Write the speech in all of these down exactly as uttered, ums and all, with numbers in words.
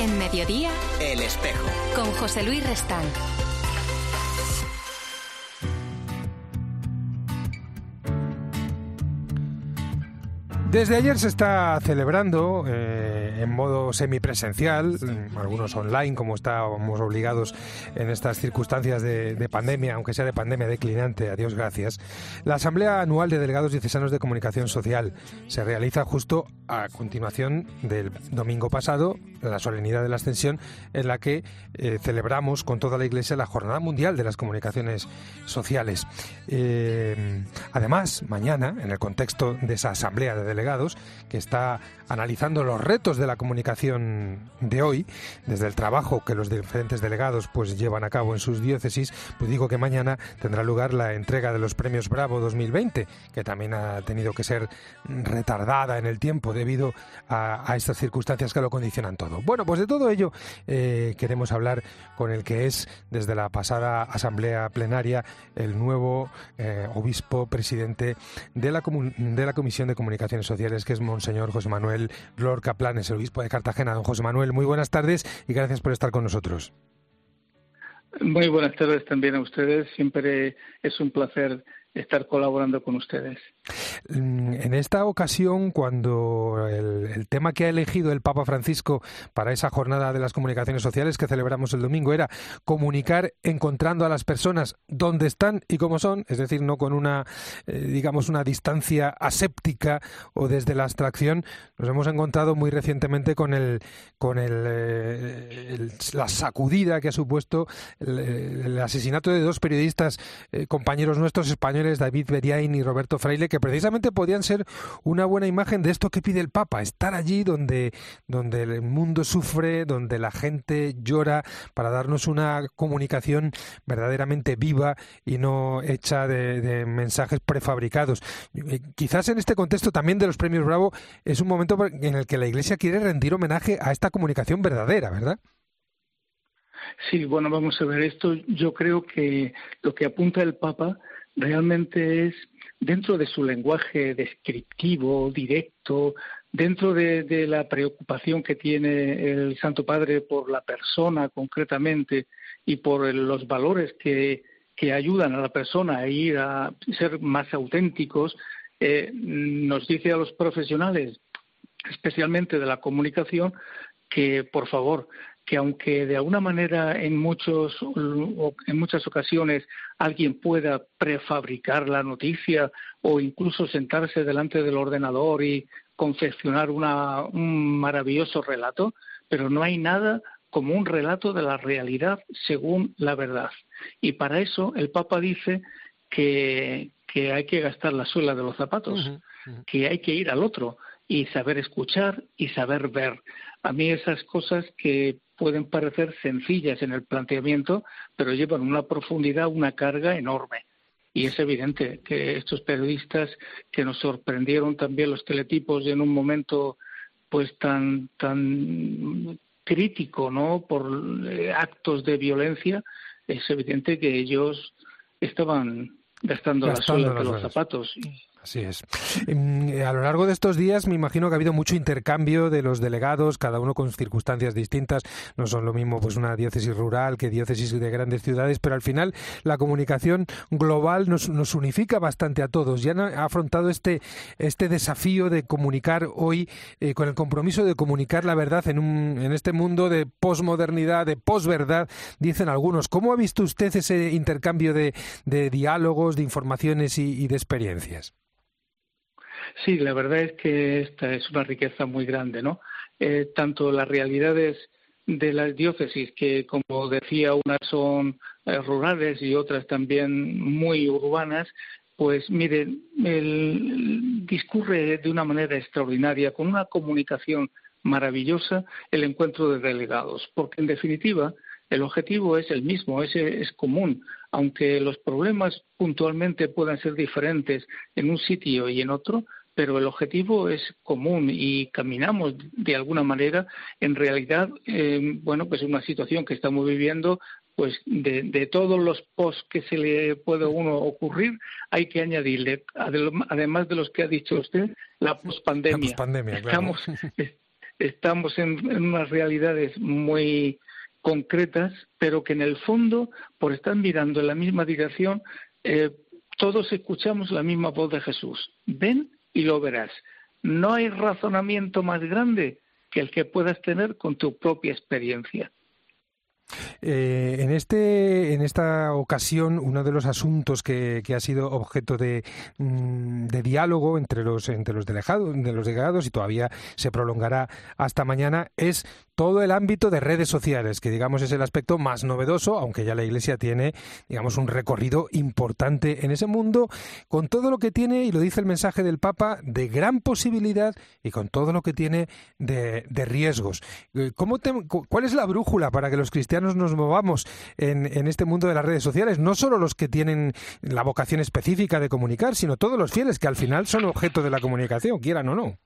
En Mediodía, El Espejo, con José Luis Restán. Desde ayer se está celebrando eh, en modo semipresencial, algunos online, como estábamos obligados en estas circunstancias de, de pandemia, aunque sea de pandemia declinante, a Dios gracias, la Asamblea Anual de Delegados Diocesanos de Comunicación Social. Se realiza justo a continuación del domingo pasado, la solemnidad de la Ascensión, en la que eh, celebramos con toda la Iglesia la Jornada Mundial de las Comunicaciones Sociales. Eh, además, mañana, en el contexto de esa Asamblea de Delegados, que está analizando los retos de la comunicación de hoy, desde el trabajo que los diferentes delegados pues llevan a cabo en sus diócesis, pues digo que mañana tendrá lugar la entrega de los premios Bravo dos mil veinte, que también ha tenido que ser retardada en el tiempo debido a, a estas circunstancias que lo condicionan todo. Bueno, pues de todo ello eh, queremos hablar con el que es, desde la pasada asamblea plenaria, el nuevo eh, obispo presidente de la, comun- de la Comisión de Comunicaciones Sociales, que es Monseñor José Manuel Lorca Planes, el obispo de Cartagena. Don José Manuel, muy buenas tardes y gracias por estar con nosotros. Muy buenas tardes también a ustedes. Siempre es un placer estar colaborando con ustedes. En esta ocasión, cuando el, el tema que ha elegido el Papa Francisco para esa jornada de las comunicaciones sociales que celebramos el domingo era comunicar encontrando a las personas donde están y cómo son, es decir, no con una, eh, digamos, una distancia aséptica o desde la abstracción, nos hemos encontrado muy recientemente con el, con el, eh, el la sacudida que ha supuesto el, el asesinato de dos periodistas, eh, compañeros nuestros españoles, David Beriain y Roberto Fraile, que precisamente podían ser una buena imagen de esto que pide el Papa, estar allí donde, donde el mundo sufre, donde la gente llora, para darnos una comunicación verdaderamente viva y no hecha de, de mensajes prefabricados. Eh, quizás en este contexto también de los premios Bravo es un momento en el que la Iglesia quiere rendir homenaje a esta comunicación verdadera, ¿verdad? Sí, bueno, vamos a ver esto. Yo creo que lo que apunta el Papa realmente es, dentro de su lenguaje descriptivo, directo, dentro de, de la preocupación que tiene el Santo Padre por la persona concretamente y por el, los valores que, que ayudan a la persona a ir a ser más auténticos, eh, nos dice a los profesionales, especialmente de la comunicación, que por favor, que aunque de alguna manera en muchos en muchas ocasiones alguien pueda prefabricar la noticia o incluso sentarse delante del ordenador y confeccionar una, un maravilloso relato, pero no hay nada como un relato de la realidad según la verdad. Y para eso el Papa dice que, que hay que gastar la suela de los zapatos, uh-huh, uh-huh. que hay que ir al otro y saber escuchar y saber ver. A mí esas cosas que pueden parecer sencillas en el planteamiento, pero llevan una profundidad, una carga enorme. Y es evidente que estos periodistas que nos sorprendieron también los teletipos en un momento pues tan tan crítico, ¿no?, por actos de violencia, es evidente que ellos estaban gastando, gastando la suela de los zapatos. Así es. A lo largo de estos días me imagino que ha habido mucho intercambio de los delegados, cada uno con circunstancias distintas. No son lo mismo pues una diócesis rural que diócesis de grandes ciudades, pero al final la comunicación global nos, nos unifica bastante a todos. Ya ha afrontado este, este desafío de comunicar hoy, eh, con el compromiso de comunicar la verdad en, un, en este mundo de posmodernidad, de posverdad, dicen algunos. ¿Cómo ha visto usted ese intercambio de, de diálogos, de informaciones y, y de experiencias? Sí, la verdad es que esta es una riqueza muy grande, ¿no? Eh, tanto las realidades de las diócesis, que como decía, unas son eh, rurales y otras también muy urbanas, pues miren, el, discurre de una manera extraordinaria, con una comunicación maravillosa, el encuentro de delegados, porque en definitiva el objetivo es el mismo, es, es común, aunque los problemas puntualmente puedan ser diferentes en un sitio y en otro, pero el objetivo es común y caminamos de alguna manera. En realidad, eh, bueno, pues una situación que estamos viviendo, pues de, de todos los posts que se le puede a uno ocurrir, hay que añadirle, además de los que ha dicho usted, la pospandemia. La pospandemia, estamos, claro. estamos en, en unas realidades muy concretas, pero que en el fondo, por estar mirando en la misma dirección, eh, todos escuchamos la misma voz de Jesús. Ven y lo verás. No hay razonamiento más grande que el que puedas tener con tu propia experiencia. Eh, en este, en esta ocasión, uno de los asuntos que, que ha sido objeto de, de diálogo entre los entre los delegados, de los delegados y todavía se prolongará hasta mañana es todo el ámbito de redes sociales, que digamos es el aspecto más novedoso, aunque ya la Iglesia tiene, digamos, un recorrido importante en ese mundo, con todo lo que tiene, y lo dice el mensaje del Papa, de gran posibilidad y con todo lo que tiene de, de riesgos. ¿Cómo te, ¿Cuál es la brújula para que los cristianos nos movamos en, en este mundo de las redes sociales? No solo los que tienen la vocación específica de comunicar, sino todos los fieles, que al final son objeto de la comunicación, quieran o no.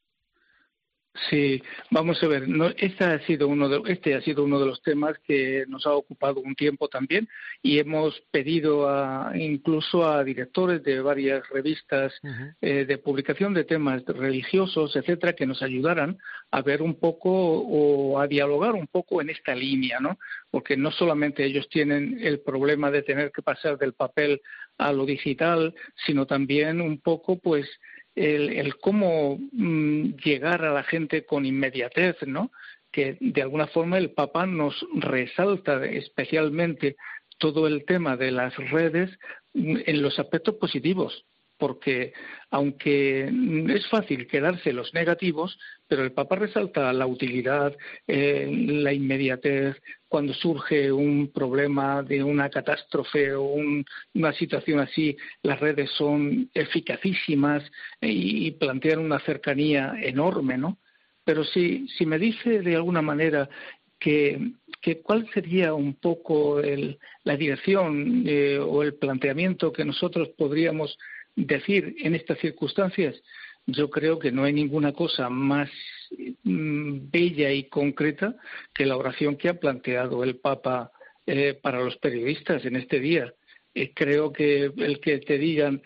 Sí, vamos a ver, no, este ha sido uno de, este ha sido uno de los temas que nos ha ocupado un tiempo también, y hemos pedido a, incluso a directores de varias revistas uh-huh. eh, de publicación de temas religiosos, etcétera, que nos ayudaran a ver un poco o a dialogar un poco en esta línea, ¿no? Porque no solamente ellos tienen el problema de tener que pasar del papel a lo digital, sino también un poco, pues, El, el cómo mmm, llegar a la gente con inmediatez, ¿no? Que de alguna forma el Papa nos resalta especialmente todo el tema de las redes en los aspectos positivos, porque aunque es fácil quedarse los negativos, pero el Papa resalta la utilidad, eh, la inmediatez, cuando surge un problema de una catástrofe o un, una situación así, las redes son eficacísimas y, y plantean una cercanía enorme, ¿no? Pero si, si me dice de alguna manera que, que cuál sería un poco el, la dirección eh, o el planteamiento que nosotros podríamos decir en estas circunstancias, yo creo que no hay ninguna cosa más mm, bella y concreta que la oración que ha planteado el Papa eh, para los periodistas en este día. Eh, creo que el que te digan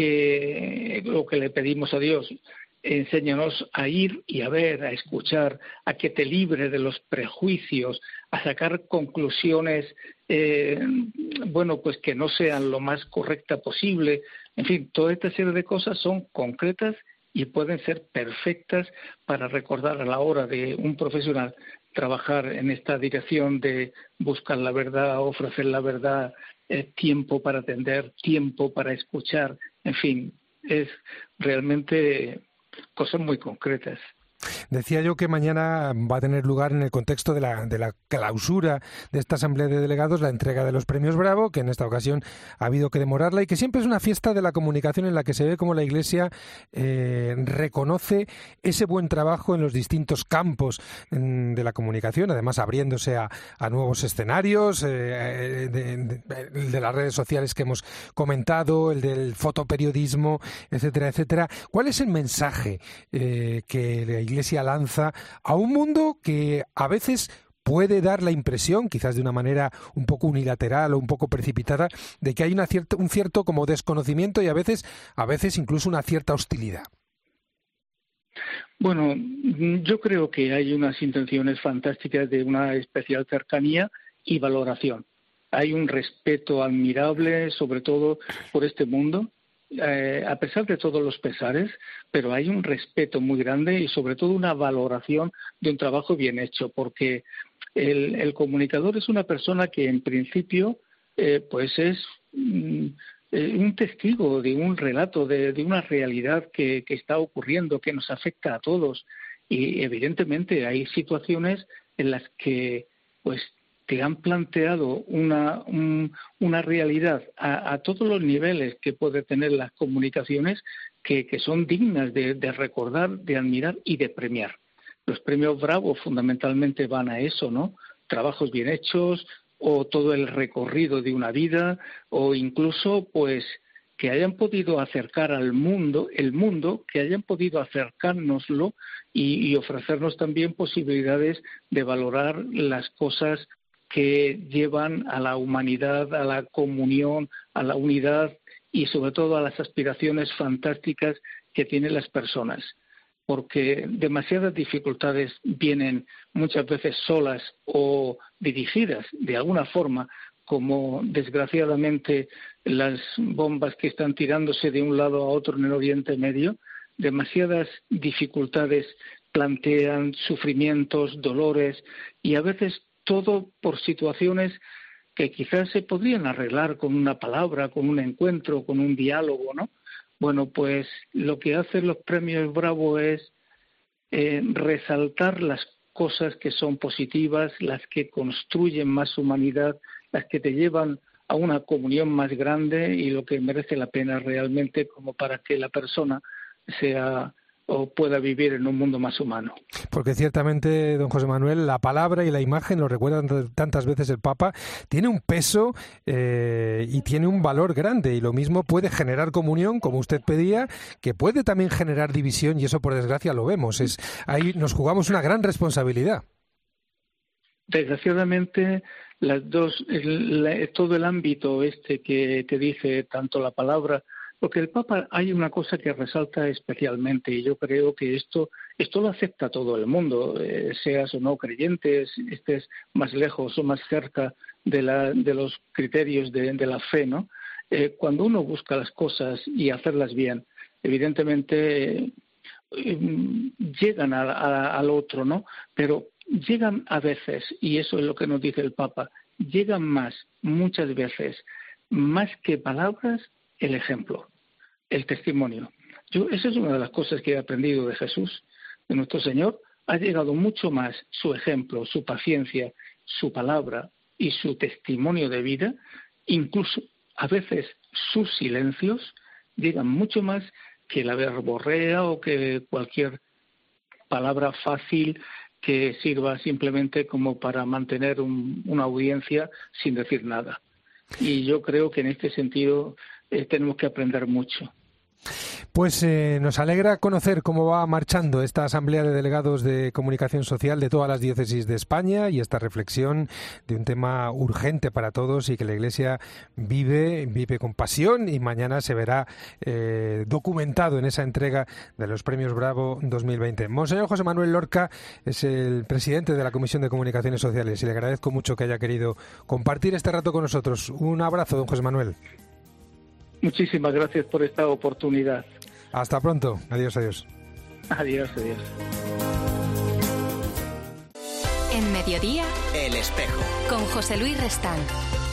que lo que le pedimos a Dios, enséñanos a ir y a ver, a escuchar, a que te libre de los prejuicios, a sacar conclusiones, eh, bueno, pues que no sean lo más correcta posible. En fin, toda esta serie de cosas son concretas y pueden ser perfectas para recordar a la hora de un profesional trabajar en esta dirección de buscar la verdad, ofrecer la verdad, eh, tiempo para atender, tiempo para escuchar, en fin, es realmente cosas muy concretas. Decía yo que mañana va a tener lugar en el contexto de la, de la clausura de esta Asamblea de Delegados la entrega de los premios Bravo, que en esta ocasión ha habido que demorarla y que siempre es una fiesta de la comunicación en la que se ve cómo la Iglesia eh, reconoce ese buen trabajo en los distintos campos mm, de la comunicación, además abriéndose a, a nuevos escenarios, eh, de, de, de las redes sociales que hemos comentado, el del fotoperiodismo, etcétera, etcétera. ¿Cuál es el mensaje eh, que la Iglesia lanza a un mundo que a veces puede dar la impresión, quizás de una manera un poco unilateral o un poco precipitada, de que hay una cierta, un cierto como desconocimiento y a veces, a veces incluso una cierta hostilidad? Bueno, yo creo que hay unas intenciones fantásticas de una especial cercanía y valoración. Hay un respeto admirable, sobre todo por este mundo, Eh, a pesar de todos los pesares, pero hay un respeto muy grande y sobre todo una valoración de un trabajo bien hecho, porque el, el comunicador es una persona que en principio eh, pues es mm, eh, un testigo de un relato, de, de una realidad que, que está ocurriendo, que nos afecta a todos, y evidentemente hay situaciones en las que pues que han planteado una, un, una realidad a, a todos los niveles que puede tener las comunicaciones que, que son dignas de, de recordar, de admirar y de premiar. Los premios Bravo fundamentalmente van a eso, ¿no? Trabajos bien hechos o todo el recorrido de una vida o incluso pues que hayan podido acercar al mundo, el mundo, que hayan podido acercárnoslo y, y ofrecernos también posibilidades de valorar las cosas que llevan a la humanidad, a la comunión, a la unidad y sobre todo a las aspiraciones fantásticas que tienen las personas. porque demasiadas dificultades vienen muchas veces solas o dirigidas de alguna forma, como desgraciadamente las bombas que están tirándose de un lado a otro en el Oriente Medio. Demasiadas dificultades plantean sufrimientos, dolores, y a veces todo por situaciones que quizás se podrían arreglar con una palabra, con un encuentro, con un diálogo, ¿no? Bueno, pues lo que hacen los premios Bravo es eh, resaltar las cosas que son positivas, las que construyen más humanidad, las que te llevan a una comunión más grande y lo que merece la pena realmente como para que la persona sea o pueda vivir en un mundo más humano. Porque ciertamente, don José Manuel, la palabra y la imagen, lo recuerda tantas veces el Papa, tiene un peso eh, y tiene un valor grande, y lo mismo puede generar comunión, como usted pedía, que puede también generar división, y eso por desgracia lo vemos. Es ahí nos jugamos una gran responsabilidad. Desgraciadamente, las dos, el, la, todo el ámbito este que te dice tanto la palabra, porque el Papa hay una cosa que resalta especialmente, y yo creo que esto esto lo acepta todo el mundo, eh, seas o no creyente, estés más lejos o más cerca de, la, de los criterios de, de la fe, ¿no? Eh, cuando uno busca las cosas y hacerlas bien, evidentemente eh, eh, llegan a, a, al otro, ¿no? Pero llegan a veces, y eso es lo que nos dice el Papa, llegan más, muchas veces, más que palabras, el ejemplo, el testimonio. Yo, esa es una de las cosas que he aprendido de Jesús, de nuestro Señor. Ha llegado mucho más su ejemplo, su paciencia, su palabra y su testimonio de vida, incluso a veces sus silencios, llegan mucho más que la verborrea o que cualquier palabra fácil que sirva simplemente como para mantener un, una audiencia sin decir nada. Y yo creo que en este sentido eh, tenemos que aprender mucho. Pues eh, nos alegra conocer cómo va marchando esta Asamblea de Delegados de Comunicación Social de todas las diócesis de España, y esta reflexión de un tema urgente para todos y que la Iglesia vive, vive con pasión, y mañana se verá eh, documentado en esa entrega de los Premios Bravo dos mil veinte. Monseñor José Manuel Lorca es el presidente de la Comisión de Comunicaciones Sociales y le agradezco mucho que haya querido compartir este rato con nosotros. Un abrazo, don José Manuel. Muchísimas gracias por esta oportunidad. Hasta pronto. Adiós, adiós. Adiós, adiós. En Mediodía, El Espejo. Con José Luis Restán.